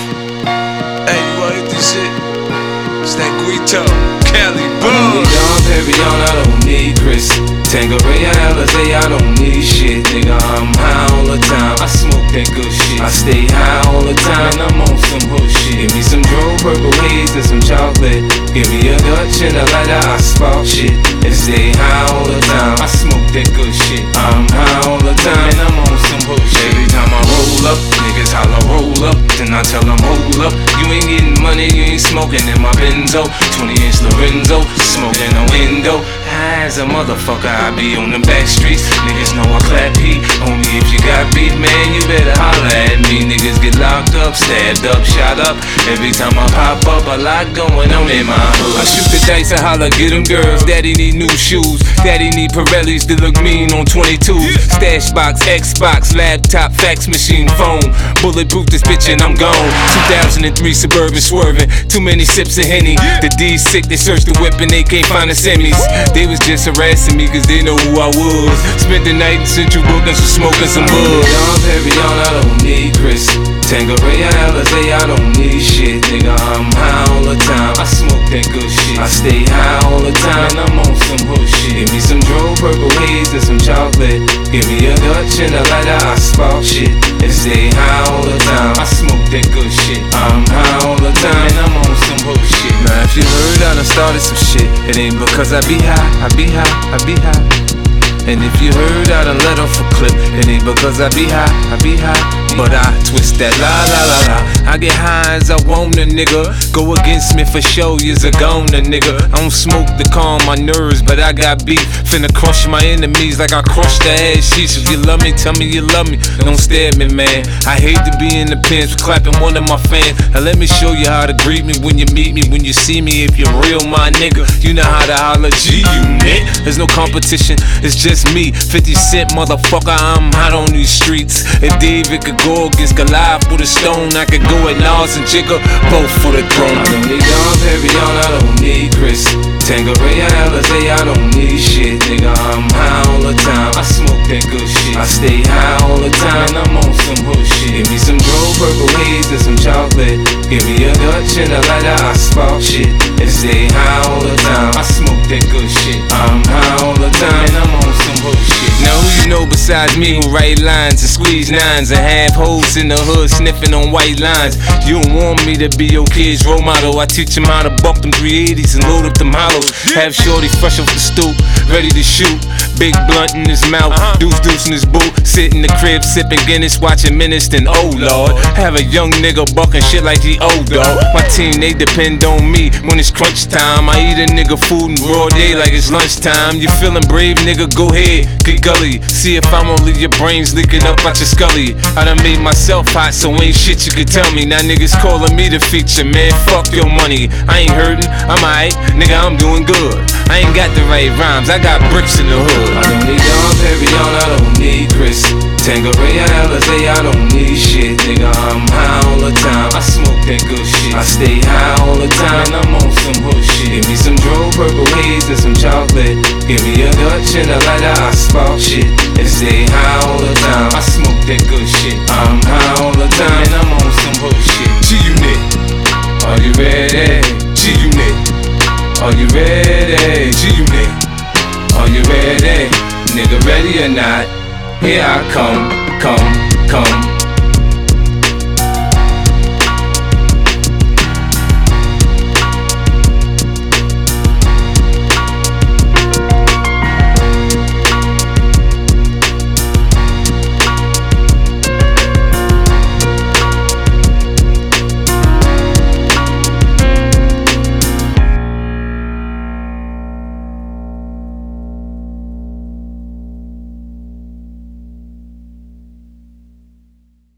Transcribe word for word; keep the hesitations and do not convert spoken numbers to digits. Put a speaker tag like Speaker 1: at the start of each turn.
Speaker 1: Hey, you wanna hit this shit? It's that Guito, Cali,
Speaker 2: boom. I don't need Dom Perignon, I don't need Chris. Tanqueray, Alizé, I don't need shit. Nigga, I'm high all the time. I smoke that good shit. I stay high all the time, and I'm on some hood shit. Give me some Dro, Purple Haze, and some chocolate. Give me a Dutch and a lighter, I spark shit. And stay high all the time. I smoke that good shit. I'm high all the time, and I'm on some hood shit. Every time I roll up, niggas holla roll up. Then I tell them hold up. You ain't getting money, you ain't smoking in my Benzo. twenty inch Lorenzo, smoking a window. High as a motherfucker, I be on the back streets. Niggas know I clap heat. Only if you got beef, man, you better holla at me. Niggas get locked up, stabbed up, shot up. Every time I pop up, a lot going on in my hood. I shoot the dice and holla, get them girls. Daddy need new shoes. Daddy need Pirellis to look mean on twenty-twos. Stash box, Xbox, laptop, fax machine, phone. Bulletproof this bitch and I'm gone. two thousand three Suburban swerving. Too many sips of Henny. The D's sick, they search the whip and they can't find the semis. They was just harassing me cause they know who I was. Spent the night in Central Brooklyn for smoking some bud. Dom Perignon, I don't need Chris. Tanqueray, Alizé, I don't need shit. Nigga, I'm high all the time. I smoke that good shit. I stay high all the time, and I'm on some hood shit. Give me some Dro, Purple Haze, and some chocolate. Give me a Dutch and a lighter, I spark shit. And stay high all the time. I smoke that good shit. I'm high all the time, and I'm on some hood shit. Now if you heard I done started some shit, it ain't because I be high, I be high, I be high. And if you heard I done let off a clip, it ain't because I be high, I be high. But I twist that la la la la. I get high as I want a nigga. Go against me for show, you's a goner nigga. I don't smoke to calm my nerves, but I got beef. Finna crush my enemies like I crushed the ass sheets. If you love me, tell me you love me. Don't stare at me, man. I hate to be in the pins for clapping one of my fans. Now let me show you how to greet me when you meet me, when you see me. If you're real, my nigga, you know how to holla G-Unit. There's no competition, it's just me. fifty cent motherfucker, I'm hot on these streets. If David could go against Goliath with a stone, I could go at Nas and Jigga, both for the throne. I don't need Dom Perignon, I don't need Chris. Tanqueray, Alizé, I don't need shit. Nigga, I'm high all the time. I smoke that good shit. I stay high all the time, and I'm on some hood shit. Give me some Dro, Purple Haze, and some chocolate. Give me a Dutch and a lighter, I spark shit. And stay high all the time. I smoke that good shit. I'm high all the time, and I'm on some hood shit. Now who you know besides me who write lines and squeeze nines and have hoes in the hood sniffing on white lines? You don't want me to be your kid's role model. I teach him how to buck them three eighties and load up them hollows. Have shorty fresh off the stoop, ready to shoot. Big blunt in his mouth, deuce deuce in his boot. Sit in the crib sipping Guinness, watching Menace, then oh lord. Have a young nigga bucking shit like he old dog. My team, they depend on me when it's crunch time. I eat a nigga food in broad day like it's lunchtime. You feeling brave, nigga, go ahead, get gully. See if I'm gonna leave your brains leaking up out your scully. I done made myself hot, so ain't shit you can tell me. Now niggas calling me the feature, man, fuck your money. I ain't hurting, I'm alright, nigga, I'm doing good. I ain't got the right rhymes, I got bricks in the hood. I don't need Dom Perignon, I don't need Chris. Tanqueray, Alizé, I don't need shit. Nigga, I'm high all the time. I smoke that good shit. I stay high all the time, and I'm on some hood shit. Give me some Dro, Purple Haze, and some chocolate. Give me a Dutch and a lighter, I spark shit. And stay high all the time. I smoke that good shit. I'm high all the time, and I'm on some hood shit. G-Unit, are you ready? G-Unit, are you ready? G-Unit, are you ready? Nigga, ready or not? Here I come, come, come.